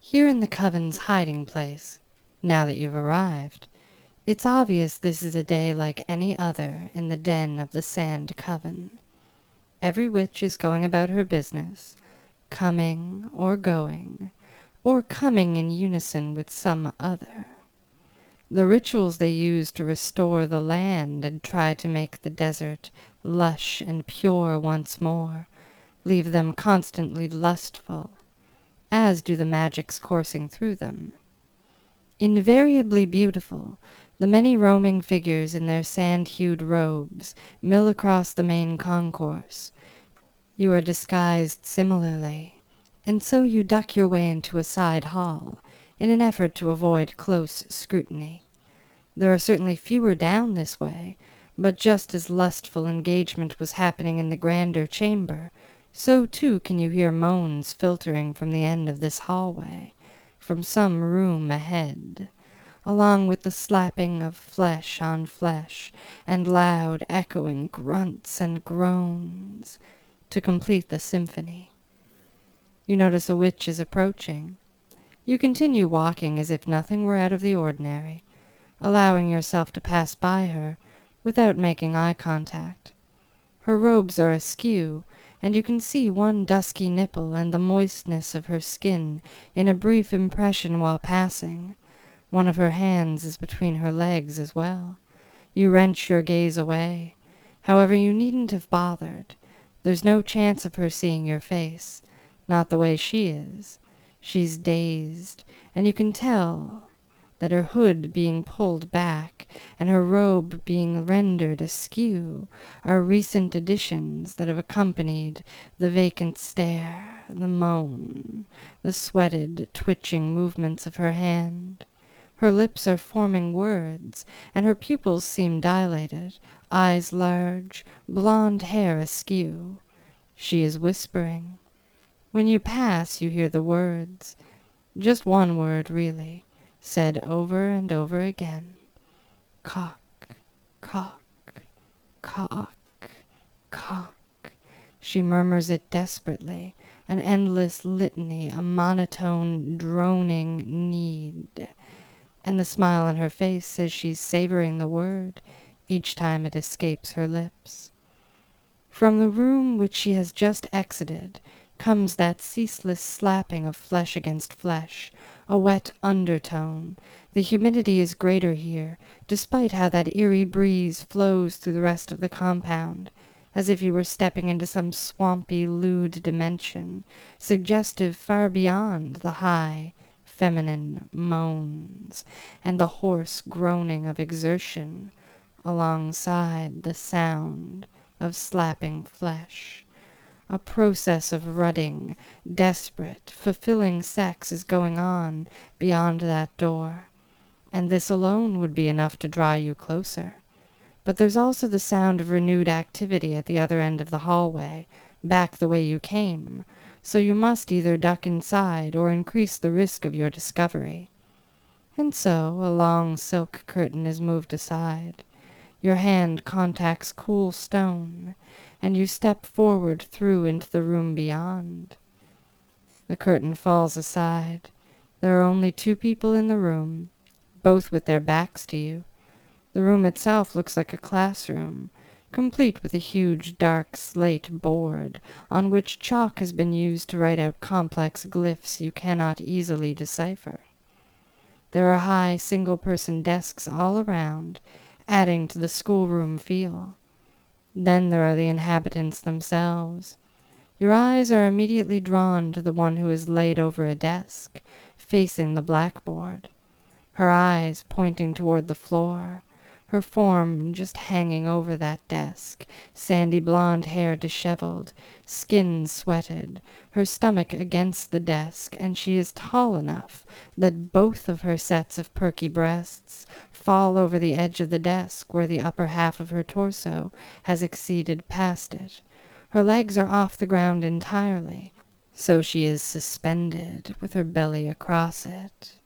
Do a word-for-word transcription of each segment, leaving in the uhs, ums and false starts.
Here in the Coven's hiding place, now that you've arrived, it's obvious this is a day like any other in the den of the Sand Coven. Every witch is going about her business, coming or going, or coming in unison with some other. The rituals they use to restore the land and try to make the desert lush and pure once more leave them constantly lustful, as do the magics coursing through them. Invariably beautiful, the many roaming figures in their sand-hued robes mill across the main concourse. You are disguised similarly, and so you duck your way into a side hall in an effort to avoid close scrutiny. There are certainly fewer down this way, but just as lustful engagement was happening in the grander chamber, so too can you hear moans filtering from the end of this hallway, from some room ahead, along with the slapping of flesh on flesh and loud echoing grunts and groans to complete the symphony. You notice a witch is approaching. You continue walking as if nothing were out of the ordinary, allowing yourself to pass by her without making eye contact. Her robes are askew, and you can see one dusky nipple and the moistness of her skin in a brief impression while passing. One of her hands is between her legs as well. You wrench your gaze away. However, you needn't have bothered. There's no chance of her seeing your face, not the way she is. She's dazed, and you can tell that her hood being pulled back and her robe being rendered askew are recent additions that have accompanied the vacant stare, the moan, the sweated, twitching movements of her hand. Her lips are forming words, and her pupils seem dilated, eyes large, blonde hair askew. She is whispering. When you pass, you hear the words. Just one word, really, said over and over again. Cock, cock, cock, cock. She murmurs it desperately, an endless litany, a monotone, droning need. And the smile on her face says she's savoring the word each time it escapes her lips. From the room which she has just exited comes that ceaseless slapping of flesh against flesh, a wet undertone. The humidity is greater here, despite how that eerie breeze flows through the rest of the compound, as if you were stepping into some swampy, lewd dimension, suggestive far beyond the high, feminine moans and the hoarse groaning of exertion alongside the sound of slapping flesh. A process of rutting, desperate, fulfilling sex is going on beyond that door, and this alone would be enough to draw you closer. But there's also the sound of renewed activity at the other end of the hallway, back the way you came, so you must either duck inside or increase the risk of your discovery. And so a long silk curtain is moved aside. Your hand contacts cool stone, and you step forward through into the room beyond. The curtain falls aside. There are only two people in the room, both with their backs to you. The room itself looks like a classroom, complete with a huge dark slate board on which chalk has been used to write out complex glyphs you cannot easily decipher. There are high single-person desks all around, adding to the schoolroom feel. Then there are the inhabitants themselves. Your eyes are immediately drawn to the one who is laid over a desk, facing the blackboard, her eyes pointing toward the floor, her form just hanging over that desk, sandy blonde hair disheveled, skin sweated, her stomach against the desk, and she is tall enough that both of her sets of perky breasts fall over the edge of the desk where the upper half of her torso has exceeded past it. Her legs are off the ground entirely, so she is suspended with her belly across it,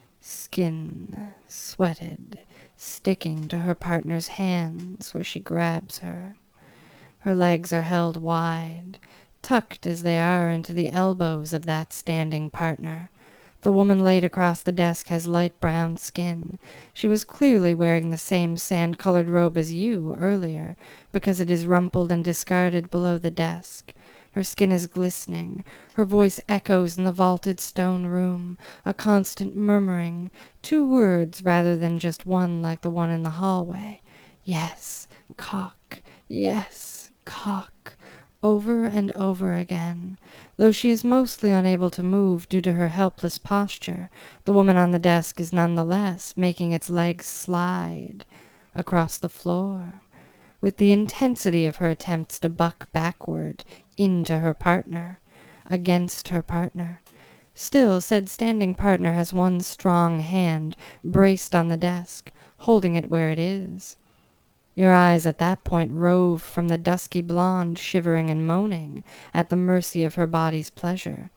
skin sweated, sticking to her partner's hands where she grabs her. Her legs are held wide, tucked as they are into the elbows of that standing partner, The woman laid across the desk has light brown skin. She was clearly wearing the same sand-colored robe as you earlier, because it is rumpled and discarded below the desk. Her skin is glistening. Her voice echoes in the vaulted stone room, a constant murmuring, two words rather than just one like the one in the hallway. Yes, cock. Yes, cock. Over and over again. Though she is mostly unable to move due to her helpless posture, the woman on the desk is nonetheless making its legs slide across the floor. With the intensity of her attempts to buck backward into her partner, against her partner. Still, said standing partner has one strong hand braced on the desk, holding it where it is. Your eyes at that point rove from the dusky blonde shivering and moaning at the mercy of her body's pleasure,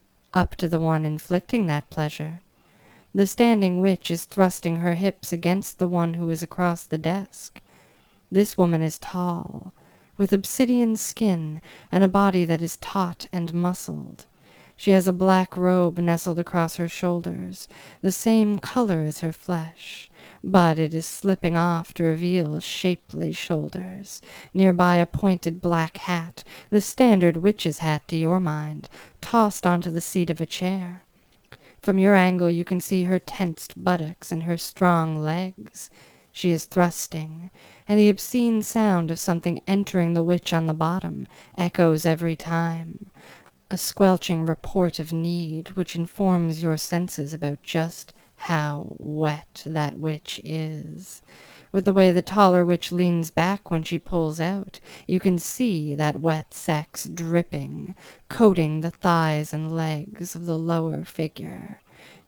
up to the one inflicting that pleasure. The standing witch is thrusting her hips against the one who is across the desk. This woman is tall, with obsidian skin and a body that is taut and muscled. She has a black robe nestled across her shoulders, the same color as her flesh, but it is slipping off to reveal shapely shoulders. Nearby a pointed black hat, the standard witch's hat to your mind, tossed onto the seat of a chair. From your angle you can see her tensed buttocks and her strong legs. She is thrusting, and the obscene sound of something entering the witch on the bottom echoes every time. A squelching report of need which informs your senses about just how wet that witch is. With the way the taller witch leans back when she pulls out, you can see that wet sex dripping, coating the thighs and legs of the lower figure.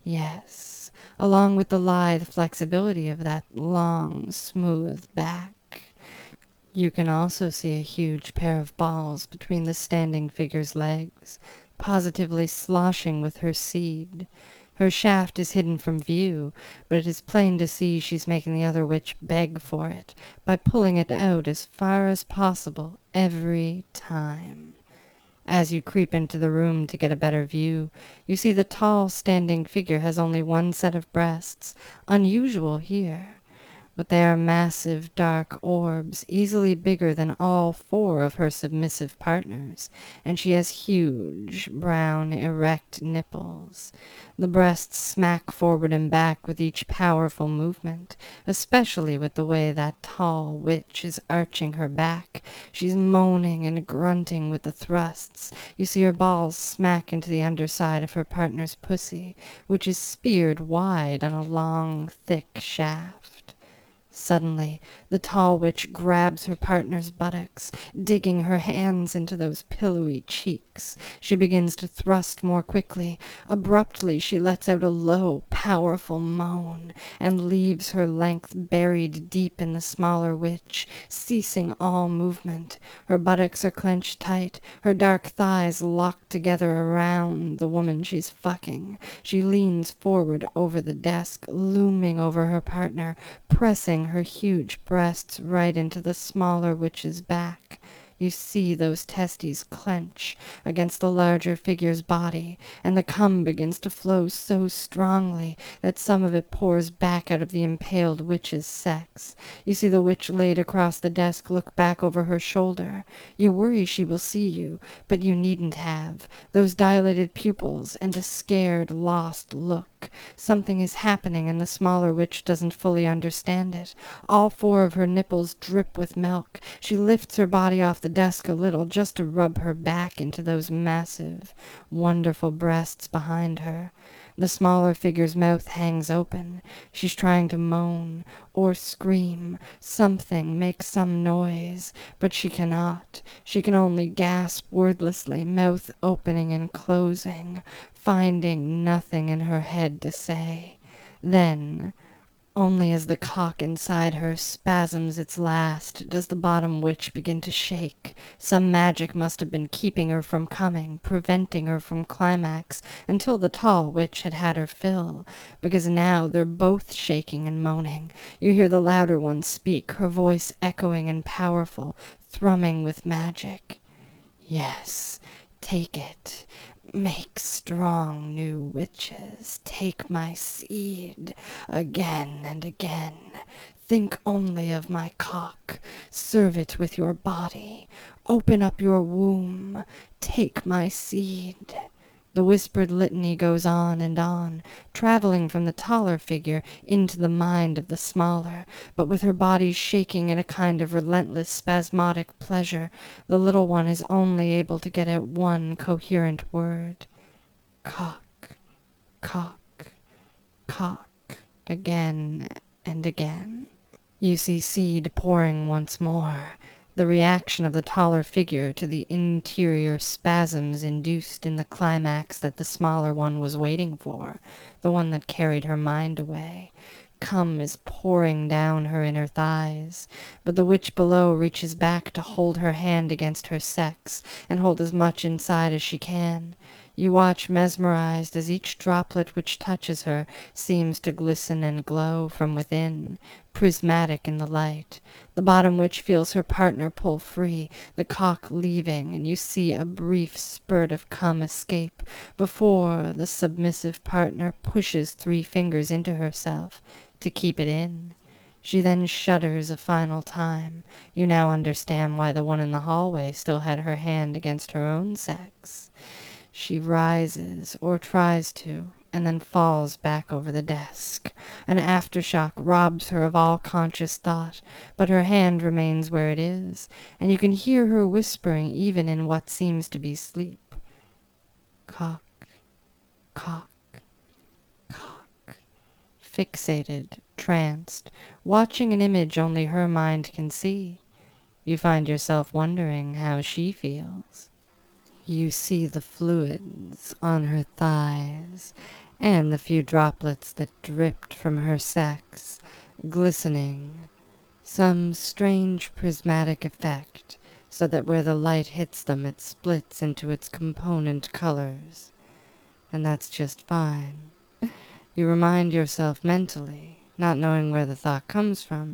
Yes, along with the lithe flexibility of that long, smooth back. You can also see a huge pair of balls between the standing figure's legs, positively sloshing with her seed. Her shaft is hidden from view, but it is plain to see she's making the other witch beg for it by pulling it out as far as possible every time. As you creep into the room to get a better view, you see the tall standing figure has only one set of breasts, unusual here. But they are massive dark orbs, easily bigger than all four of her submissive partners, and she has huge, brown, erect nipples. The breasts smack forward and back with each powerful movement, especially with the way that tall witch is arching her back. She's moaning and grunting with the thrusts. You see her balls smack into the underside of her partner's pussy, which is speared wide on a long, thick shaft. Suddenly, the tall witch grabs her partner's buttocks, digging her hands into those pillowy cheeks. She begins to thrust more quickly. Abruptly, she lets out a low, powerful moan, and leaves her length buried deep in the smaller witch, ceasing all movement. Her buttocks are clenched tight, her dark thighs locked together around the woman she's fucking. She leans forward over the desk, looming over her partner, pressing her huge breasts right into the smaller witch's back. You see those testes clench against the larger figure's body, and the cum begins to flow so strongly that some of it pours back out of the impaled witch's sex. You see the witch laid across the desk look back over her shoulder. You worry she will see you, but you needn't have. Those dilated pupils and a scared, lost look. Something is happening, and the smaller witch doesn't fully understand it. All four of her nipples drip with milk. She lifts her body off the desk a little just to rub her back into those massive, wonderful breasts behind her. The smaller figure's mouth hangs open. She's trying to moan or scream, something, make some noise, but she cannot. She can only gasp wordlessly, mouth opening and closing, finding nothing in her head to say. Then, only as the cock inside her spasms its last does the bottom witch begin to shake. Some magic must have been keeping her from coming, preventing her from climax, until the tall witch had had her fill, because now they're both shaking and moaning. You hear the louder one speak, her voice echoing and powerful, thrumming with magic. Yes, take it. Make strong new witches, take my seed again and again. Think only of my cock, serve it with your body, open up your womb, take my seed. The whispered litany goes on and on, traveling from the taller figure into the mind of the smaller, but with her body shaking in a kind of relentless spasmodic pleasure, the little one is only able to get out one coherent word. Cock, cock, cock, again and again. You see seed pouring once more, the reaction of the taller figure to the interior spasms induced in the climax that the smaller one was waiting for, the one that carried her mind away. Cum is pouring down her inner thighs, but the witch below reaches back to hold her hand against her sex and hold as much inside as she can. You watch mesmerized as each droplet which touches her seems to glisten and glow from within, prismatic in the light. The bottom witch feels her partner pull free, the cock leaving, and you see a brief spurt of cum escape before the submissive partner pushes three fingers into herself to keep it in. She then shudders a final time. You now understand why the one in the hallway still had her hand against her own sex. She rises, or tries to, and then falls back over the desk. An aftershock robs her of all conscious thought, but her hand remains where it is, and you can hear her whispering even in what seems to be sleep. Cock, cock, cock. Fixated, tranced, watching an image only her mind can see. You find yourself wondering how she feels. You see the fluids on her thighs, and the few droplets that dripped from her sex, glistening, some strange prismatic effect, so that where the light hits them it splits into its component colors. And that's just fine. You remind yourself mentally, not knowing where the thought comes from,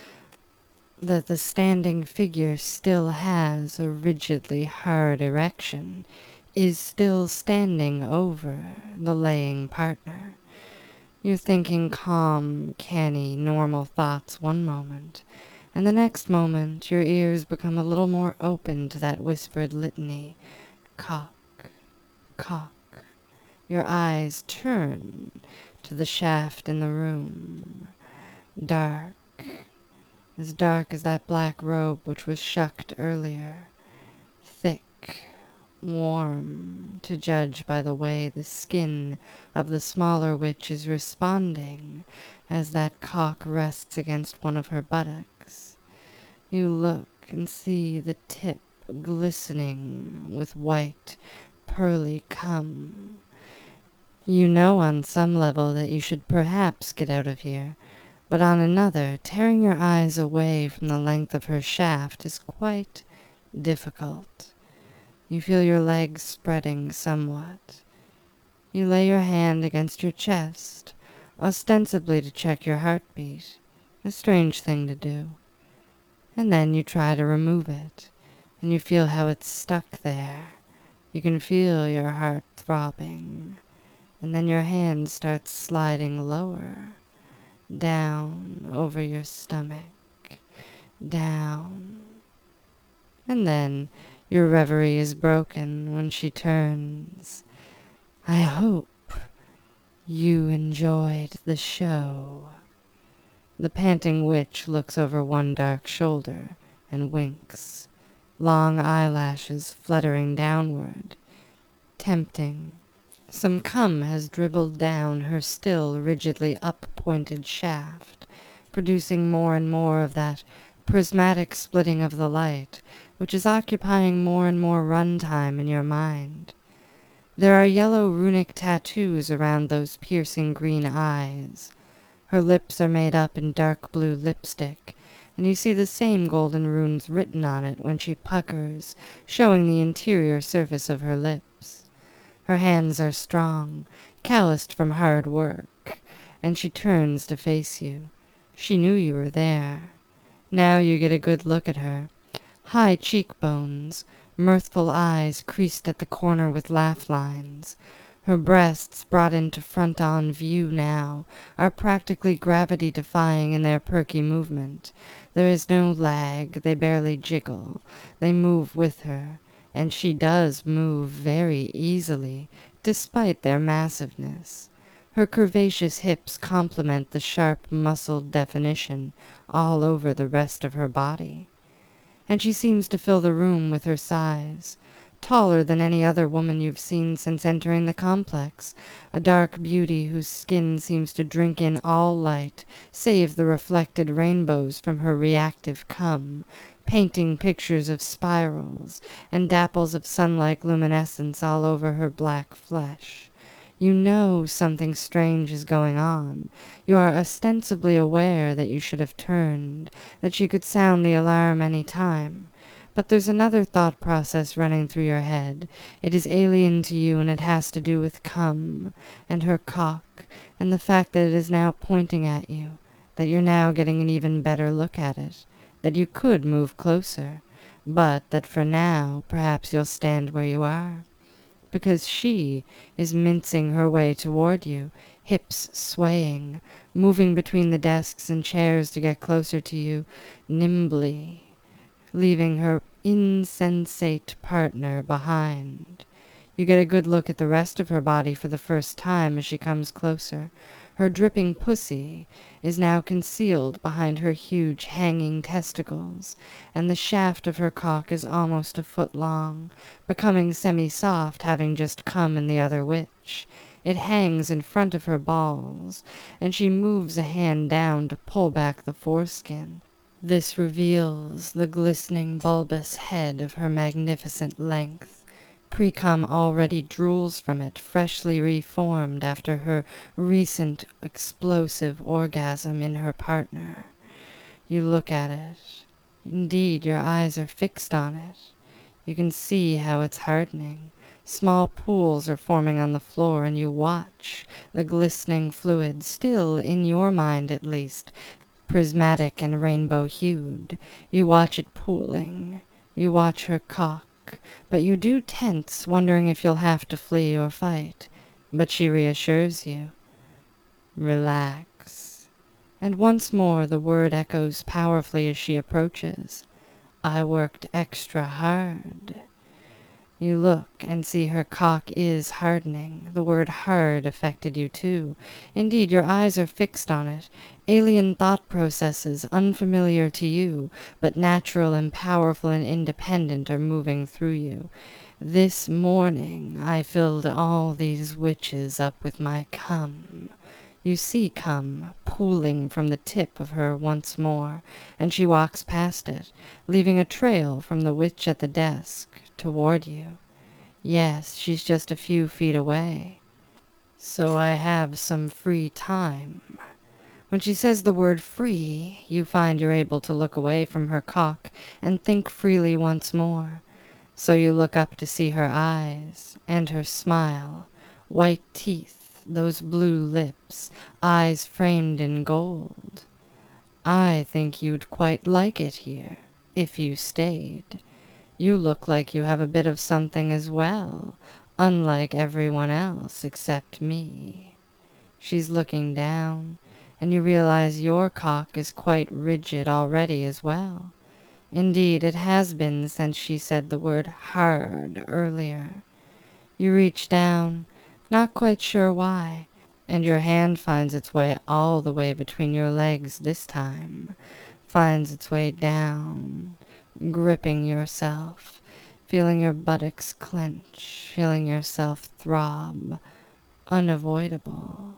that the standing figure still has a rigidly hard erection, is still standing over the laying partner. You're thinking calm, canny, normal thoughts one moment, and the next moment your ears become a little more open to that whispered litany. Cock, cock. Your eyes turn to the shaft in the room. Dark. As dark as that black robe which was shucked earlier. Thick, warm, to judge by the way the skin of the smaller witch is responding as that cock rests against one of her buttocks. You look and see the tip glistening with white, pearly cum. You know on some level that you should perhaps get out of here, but on another, tearing your eyes away from the length of her shaft is quite difficult. You feel your legs spreading somewhat. You lay your hand against your chest, ostensibly to check your heartbeat, a strange thing to do. And then you try to remove it, and you feel how it's stuck there. You can feel your heart throbbing, and then your hand starts sliding lower. Down over your stomach, down. And then your reverie is broken when she turns. I hope you enjoyed the show. The panting witch looks over one dark shoulder and winks, long eyelashes fluttering downward, tempting. Some cum has dribbled down her still rigidly up-pointed shaft, producing more and more of that prismatic splitting of the light, which is occupying more and more runtime in your mind. There are yellow runic tattoos around those piercing green eyes. Her lips are made up in dark blue lipstick, and you see the same golden runes written on it when she puckers, showing the interior surface of her lips. Her hands are strong, calloused from hard work, and she turns to face you. She knew you were there. Now you get a good look at her. High cheekbones, mirthful eyes creased at the corner with laugh lines. Her breasts, brought into front-on view now, are practically gravity-defying in their perky movement. There is no lag, they barely jiggle. They move with her, and she does move very easily, despite their massiveness. Her curvaceous hips complement the sharp, muscled definition all over the rest of her body. And she seems to fill the room with her size. Taller than any other woman you've seen since entering the complex, a dark beauty whose skin seems to drink in all light, save the reflected rainbows from her reactive cum, painting pictures of spirals and dapples of sun-like luminescence all over her black flesh. You know something strange is going on. You are ostensibly aware that you should have turned, that she could sound the alarm any time. But there's another thought process running through your head. It is alien to you, and it has to do with cum, and her cock, and the fact that it is now pointing at you, that you're now getting an even better look at it, that you could move closer, but that for now perhaps you'll stand where you are. Because she is mincing her way toward you, hips swaying, moving between the desks and chairs to get closer to you, nimbly, leaving her insensate partner behind. You get a good look at the rest of her body for the first time as she comes closer. Her dripping pussy is now concealed behind her huge hanging testicles, and the shaft of her cock is almost a foot long, becoming semi-soft, having just come in the other witch. It hangs in front of her balls, and she moves a hand down to pull back the foreskin. This reveals the glistening bulbous head of her magnificent length. Precum already drools from it, freshly reformed after her recent explosive orgasm in her partner. You look at it. Indeed, your eyes are fixed on it. You can see how it's hardening. Small pools are forming on the floor, and you watch the glistening fluid, still, in your mind at least, prismatic and rainbow-hued. You watch it pooling. You watch her cock. But you do tense, wondering if you'll have to flee or fight. But she reassures you. Relax. And once more the word echoes powerfully as she approaches. I worked extra hard. You look and see her cock is hardening. The word hard affected you too. Indeed, your eyes are fixed on it. Alien thought processes, unfamiliar to you, but natural and powerful and independent, are moving through you. This morning I filled all these witches up with my cum. You see cum pooling from the tip of her once more, and she walks past it, leaving a trail from the witch at the desk toward you. Yes, she's just a few feet away. So I have some free time. When she says the word free, you find you're able to look away from her cock and think freely once more. So you look up to see her eyes, and her smile, white teeth, those blue lips, eyes framed in gold. I think you'd quite like it here, if you stayed. You look like you have a bit of something as well, unlike everyone else except me. She's looking down, and you realize your cock is quite rigid already as well. Indeed, it has been since she said the word hard earlier. You reach down, not quite sure why, and your hand finds its way all the way between your legs this time, finds its way down, gripping yourself, feeling your buttocks clench, feeling yourself throb, unavoidable.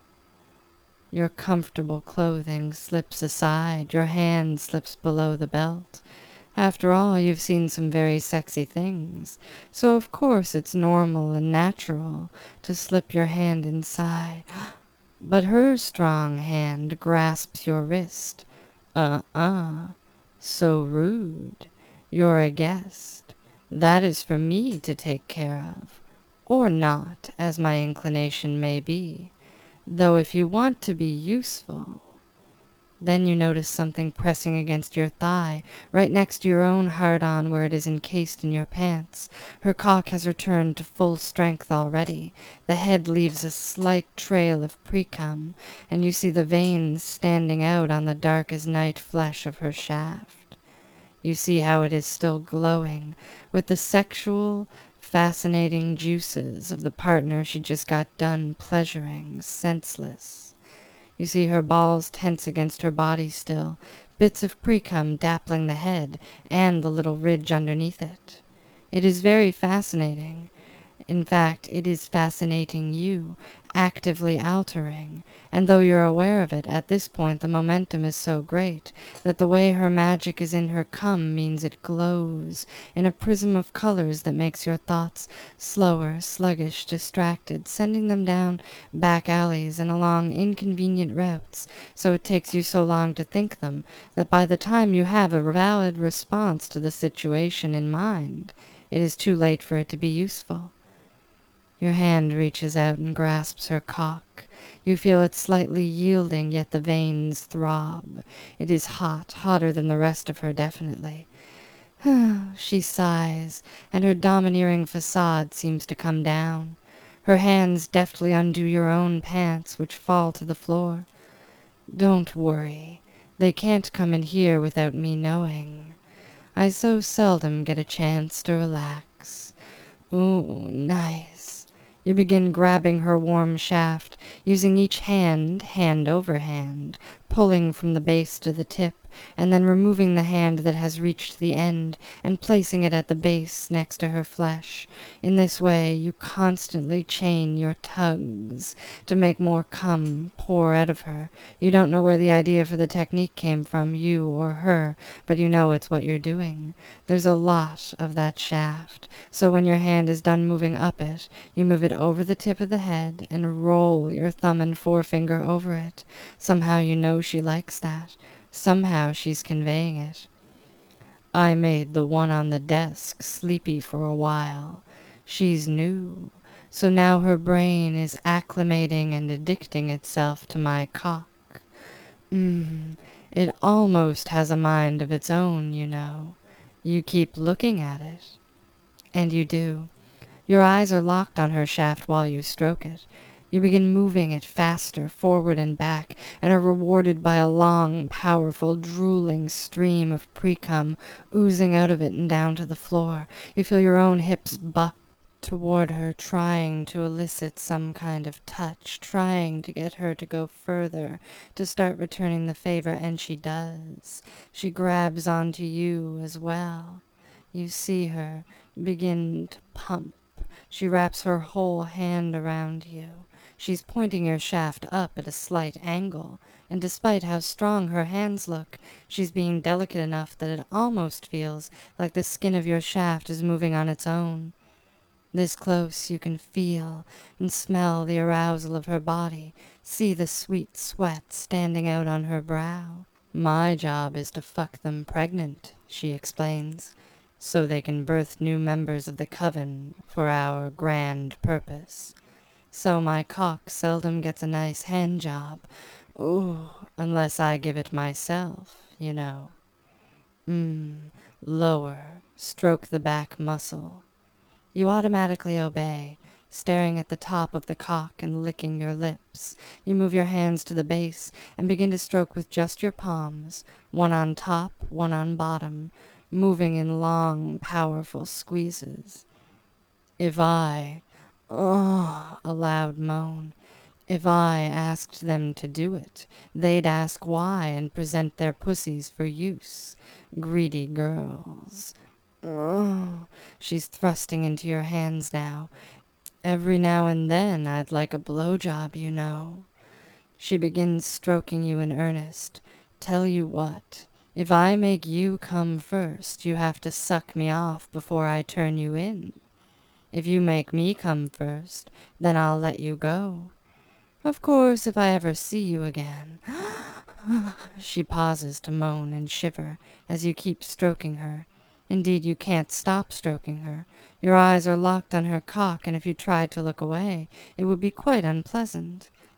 Your comfortable clothing slips aside, your hand slips below the belt. After all, you've seen some very sexy things, so of course it's normal and natural to slip your hand inside. But her strong hand grasps your wrist. Uh-uh. So rude. You're a guest. That is for me to take care of. Or not, as my inclination may be. Though if you want to be useful... Then you notice something pressing against your thigh, right next to your own hard-on where it is encased in your pants. Her cock has returned to full strength already. The head leaves a slight trail of pre-cum, and you see the veins standing out on the dark-as-night flesh of her shaft. You see how it is still glowing with the sexual, fascinating juices of the partner she just got done pleasuring, senseless. You see her balls tense against her body still, bits of pre-cum dappling the head and the little ridge underneath it. It is very fascinating. In fact, it is fascinating you, actively altering, and though you're aware of it, at this point the momentum is so great that the way her magic is in her cum means it glows in a prism of colors that makes your thoughts slower, sluggish, distracted, sending them down back alleys and along inconvenient routes, so it takes you so long to think them that by the time you have a valid response to the situation in mind, it is too late for it to be useful. Your hand reaches out and grasps her cock. You feel it slightly yielding, yet the veins throb. It is hot, hotter than the rest of her, definitely. She sighs, and her domineering facade seems to come down. Her hands deftly undo your own pants, which fall to the floor. Don't worry. They can't come in here without me knowing. I so seldom get a chance to relax. Ooh, nice. You begin grabbing her warm shaft, using each hand, hand over hand, pulling from the base to the tip, and then removing the hand that has reached the end and placing it at the base next to her flesh. In this way, you constantly chain your tugs to make more cum pour out of her. You don't know where the idea for the technique came from, you or her, but you know it's what you're doing. There's a lot of that shaft, so when your hand is done moving up it, you move it over the tip of the head and roll your thumb and forefinger over it. Somehow you know she likes that. Somehow she's conveying it. I made the one on the desk sleepy for a while. She's new, so now her brain is acclimating and addicting itself to my cock. Mmm, it almost has a mind of its own, you know. You keep looking at it. And you do. Your eyes are locked on her shaft while you stroke it. You begin moving it faster, forward and back, and are rewarded by a long, powerful, drooling stream of pre-cum oozing out of it and down to the floor. You feel your own hips buck toward her, trying to elicit some kind of touch, trying to get her to go further, to start returning the favor, and she does. She grabs onto you as well. You see her begin to pump. She wraps her whole hand around you. She's pointing your shaft up at a slight angle, and despite how strong her hands look, she's being delicate enough that it almost feels like the skin of your shaft is moving on its own. This close you can feel and smell the arousal of her body, see the sweet sweat standing out on her brow. My job is to fuck them pregnant, she explains, so they can birth new members of the coven for our grand purpose. So my cock seldom gets a nice hand job. Ooh, unless I give it myself, you know. Mmm, lower, stroke the back muscle. You automatically obey, staring at the top of the cock and licking your lips. You move your hands to the base and begin to stroke with just your palms, one on top, one on bottom, moving in long, powerful squeezes. If I... Oh, a loud moan. If I asked them to do it, they'd ask why and present their pussies for use. Greedy girls. Oh, she's thrusting into your hands now. Every now and then I'd like a blowjob, you know. She begins stroking you in earnest. Tell you what, if I make you come first, you have to suck me off before I turn you in. If you make me come first, then I'll let you go. Of course, if I ever see you again. She pauses to moan and shiver as you keep stroking her. Indeed, you can't stop stroking her. Your eyes are locked on her cock, and if you tried to look away, it would be quite unpleasant.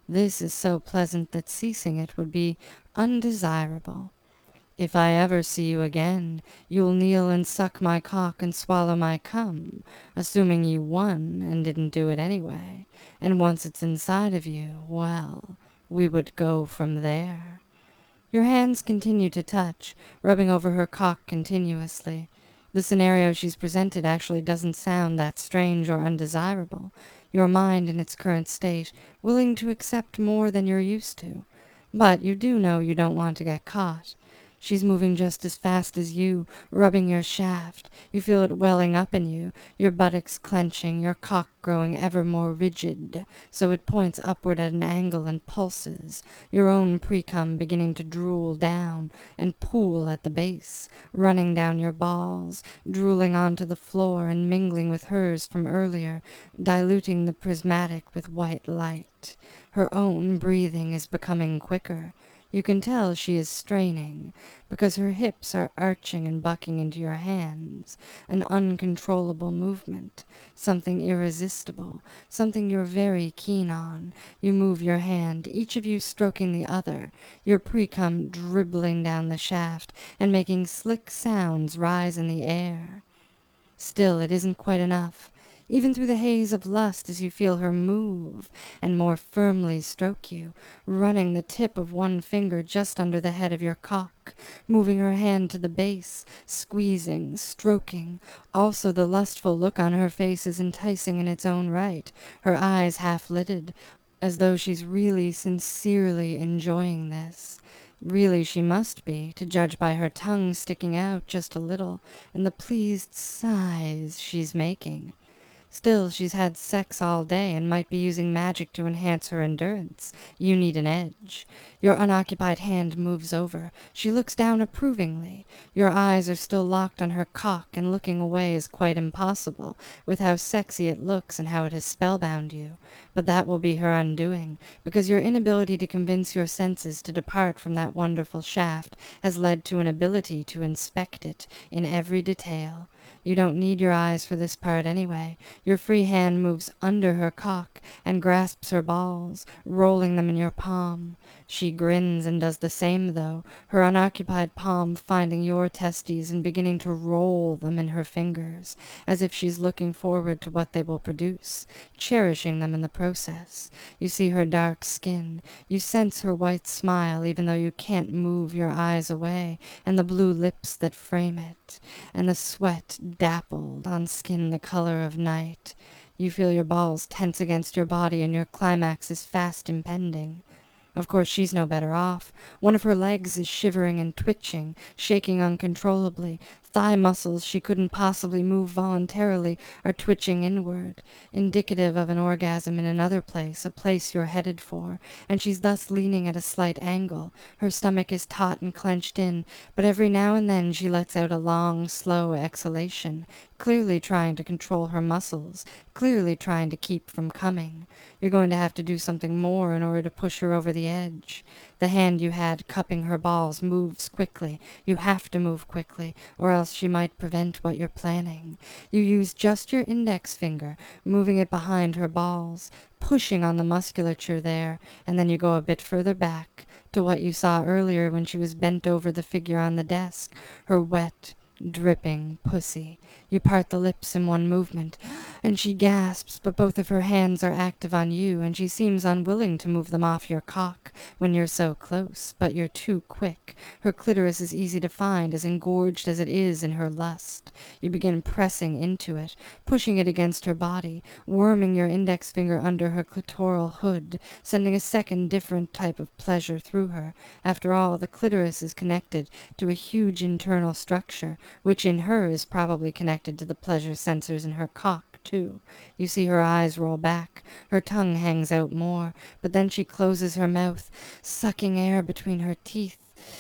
This is so pleasant that ceasing it would be undesirable. If I ever see you again, you'll kneel and suck my cock and swallow my cum, assuming you won and didn't do it anyway. And once it's inside of you, well, we would go from there. Your hands continue to touch, rubbing over her cock continuously. The scenario she's presented actually doesn't sound that strange or undesirable. Your mind in its current state, willing to accept more than you're used to. But you do know you don't want to get caught. She's moving just as fast as you, rubbing your shaft. You feel it welling up in you, your buttocks clenching, your cock growing ever more rigid, so it points upward at an angle and pulses, your own precum beginning to drool down and pool at the base, running down your balls, drooling onto the floor and mingling with hers from earlier, diluting the prismatic with white light. Her own breathing is becoming quicker. You can tell she is straining, because her hips are arching and bucking into your hands, an uncontrollable movement, something irresistible, something you're very keen on. You move your hand, each of you stroking the other, your precum dribbling down the shaft and making slick sounds rise in the air. Still, it isn't quite enough. Even through the haze of lust as you feel her move and more firmly stroke you, running the tip of one finger just under the head of your cock, moving her hand to the base, squeezing, stroking. Also the lustful look on her face is enticing in its own right, her eyes half-lidded, as though she's really sincerely enjoying this. Really she must be, to judge by her tongue sticking out just a little, and the pleased sighs she's making. Still, she's had sex all day and might be using magic to enhance her endurance. You need an edge. Your unoccupied hand moves over. She looks down approvingly. Your eyes are still locked on her cock, and looking away is quite impossible, with how sexy it looks and how it has spellbound you. But that will be her undoing, because your inability to convince your senses to depart from that wonderful shaft has led to an ability to inspect it in every detail. You don't need your eyes for this part anyway. Your free hand moves under her cock and grasps her balls, rolling them in your palm. She grins and does the same, though, her unoccupied palm finding your testes and beginning to roll them in her fingers, as if she's looking forward to what they will produce, cherishing them in the process. You see her dark skin. You sense her white smile, even though you can't move your eyes away, and the blue lips that frame it, and the sweat dappled on skin the color of night. You feel your balls tense against your body, and your climax is fast impending. Of course, she's no better off. One of her legs is shivering and twitching, shaking uncontrollably. Thigh muscles she couldn't possibly move voluntarily are twitching inward, indicative of an orgasm in another place, a place you're headed for, and she's thus leaning at a slight angle. Her stomach is taut and clenched in, but every now and then she lets out a long, slow exhalation, clearly trying to control her muscles, clearly trying to keep from coming. You're going to have to do something more in order to push her over the edge. The hand you had cupping her balls moves quickly. You have to move quickly, or else she might prevent what you're planning. You use just your index finger, moving it behind her balls, pushing on the musculature there, and then you go a bit further back to what you saw earlier when she was bent over the figure on the desk, her wet, dripping pussy. You part the lips in one movement, and she gasps, but both of her hands are active on you, and she seems unwilling to move them off your cock when you're so close, but you're too quick. Her clitoris is easy to find, as engorged as it is in her lust. You begin pressing into it, pushing it against her body, worming your index finger under her clitoral hood, sending a second different type of pleasure through her. After all, the clitoris is connected to a huge internal structure, which in her is probably connected to the pleasure sensors in her cock, too. You see her eyes roll back, her tongue hangs out more, but then she closes her mouth, sucking air between her teeth,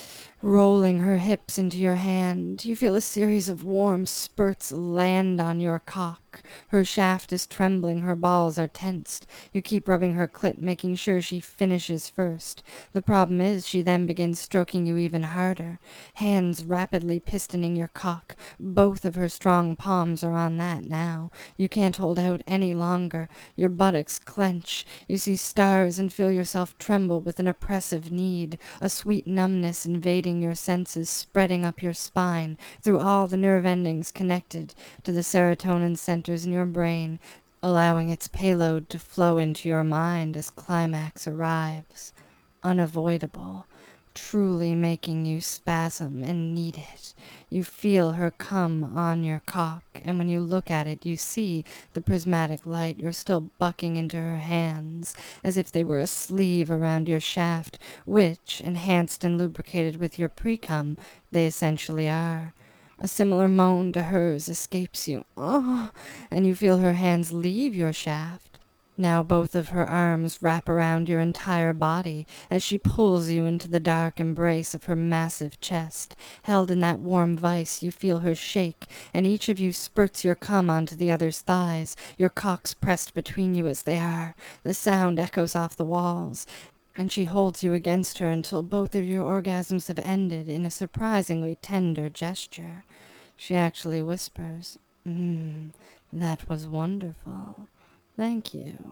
rolling her hips into your hand. You feel a series of warm spurts land on your cock, cock. Her shaft is trembling, her balls are tensed. You keep rubbing her clit, making sure she finishes first. The problem is, she then begins stroking you even harder, hands rapidly pistoning your cock. Both of her strong palms are on that now. You can't hold out any longer. Your buttocks clench. You see stars and feel yourself tremble with an oppressive need, a sweet numbness invading your senses, spreading up your spine, through all the nerve endings connected to the serotonin centers in your brain, allowing its payload to flow into your mind as climax arrives. Unavoidable, truly making you spasm and need it. You feel her come on your cock, and when you look at it, you see the prismatic light you're still bucking into her hands, as if they were a sleeve around your shaft, which, enhanced and lubricated with your pre-cum, they essentially are. A similar moan to hers escapes you, oh, and you feel her hands leave your shaft. Now both of her arms wrap around your entire body as she pulls you into the dark embrace of her massive chest. Held in that warm vice, you feel her shake, and each of you spurts your cum onto the other's thighs, your cocks pressed between you as they are. The sound echoes off the walls, and she holds you against her until both of your orgasms have ended in a surprisingly tender gesture. She actually whispers, "Mmm, that was wonderful. Thank you."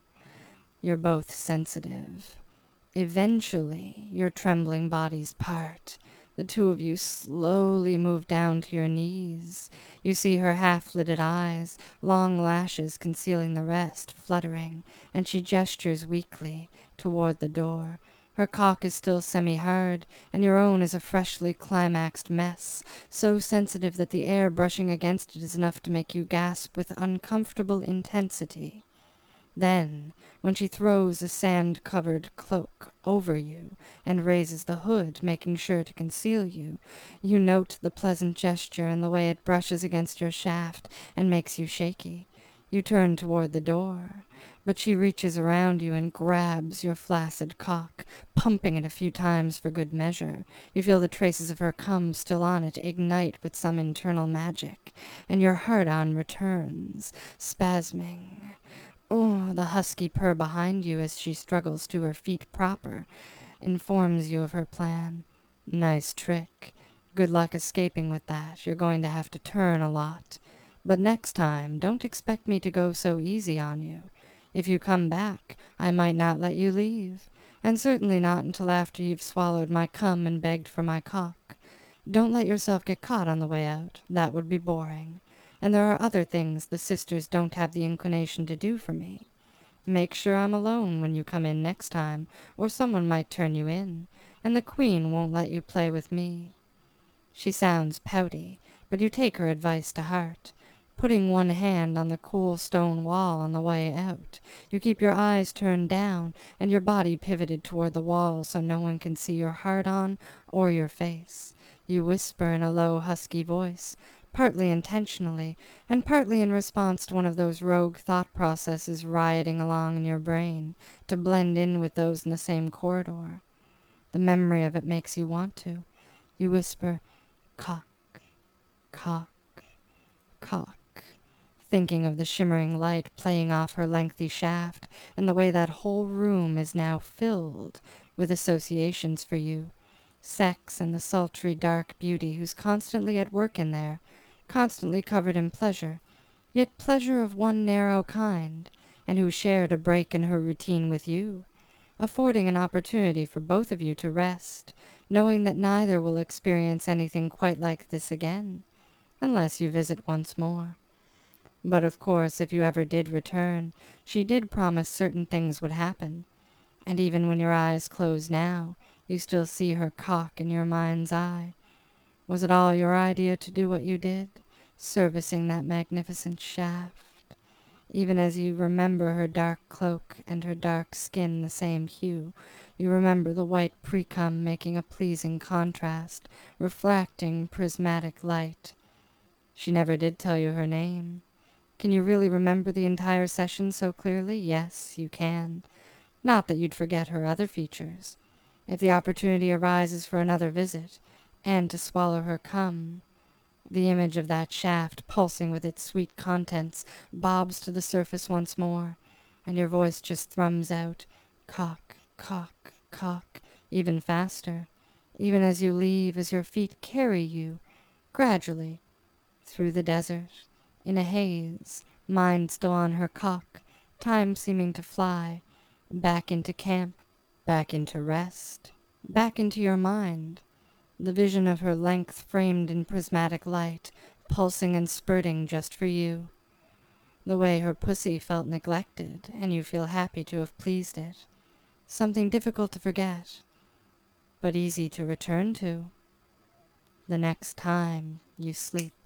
You're both sensitive. Eventually, your trembling bodies part. The two of you slowly move down to your knees. You see her half-lidded eyes, long lashes concealing the rest, fluttering, and she gestures weakly toward the door. Her cock is still semi-hard, and your own is a freshly climaxed mess, so sensitive that the air brushing against it is enough to make you gasp with uncomfortable intensity. Then, when she throws a sand-covered cloak over you and raises the hood, making sure to conceal you, you note the pleasant gesture and the way it brushes against your shaft and makes you shaky. You turn toward the door, but she reaches around you and grabs your flaccid cock, pumping it a few times for good measure. You feel the traces of her cum still on it ignite with some internal magic, and your heart-on returns, spasming. Oh, the husky purr behind you as she struggles to her feet proper informs you of her plan. Nice trick. Good luck escaping with that. You're going to have to turn a lot. But next time, don't expect me to go so easy on you. If you come back, I might not let you leave, and certainly not until after you've swallowed my cum and begged for my cock. Don't let yourself get caught on the way out. That would be boring. And there are other things the sisters don't have the inclination to do for me. Make sure I'm alone when you come in next time, or someone might turn you in, and the queen won't let you play with me." She sounds pouty, but you take her advice to heart. Putting one hand on the cool stone wall on the way out, you keep your eyes turned down and your body pivoted toward the wall so no one can see your heart-on or your face. You whisper in a low, husky voice, partly intentionally, and partly in response to one of those rogue thought processes rioting along in your brain, to blend in with those in the same corridor. The memory of it makes you want to. You whisper, "Cock, cock, cock," thinking of the shimmering light playing off her lengthy shaft, and the way that whole room is now filled with associations for you. Sex and the sultry dark beauty who's constantly at work in there, constantly covered in pleasure, yet pleasure of one narrow kind, and who shared a break in her routine with you, affording an opportunity for both of you to rest, knowing that neither will experience anything quite like this again, unless you visit once more. But of course, if you ever did return, she did promise certain things would happen, and even when your eyes close now, you still see her cock in your mind's eye. Was it all your idea to do what you did, servicing that magnificent shaft? Even as you remember her dark cloak and her dark skin the same hue, you remember the white pre-cum making a pleasing contrast, reflecting prismatic light. She never did tell you her name. Can you really remember the entire session so clearly? Yes, you can. Not that you'd forget her other features. If the opportunity arises for another visit, and to swallow her cum, The image of that shaft, pulsing with its sweet contents, bobs to the surface once more, and your voice just thrums out, cock, cock, cock, even faster, even as you leave, as your feet carry you, gradually, through the desert, in a haze, mind still on her cock, time seeming to fly, back into camp, back into rest, back into your mind. The vision of her length framed in prismatic light, pulsing and spurting just for you. The way her pussy felt neglected, and you feel happy to have pleased it. Something difficult to forget, but easy to return to the next time you sleep.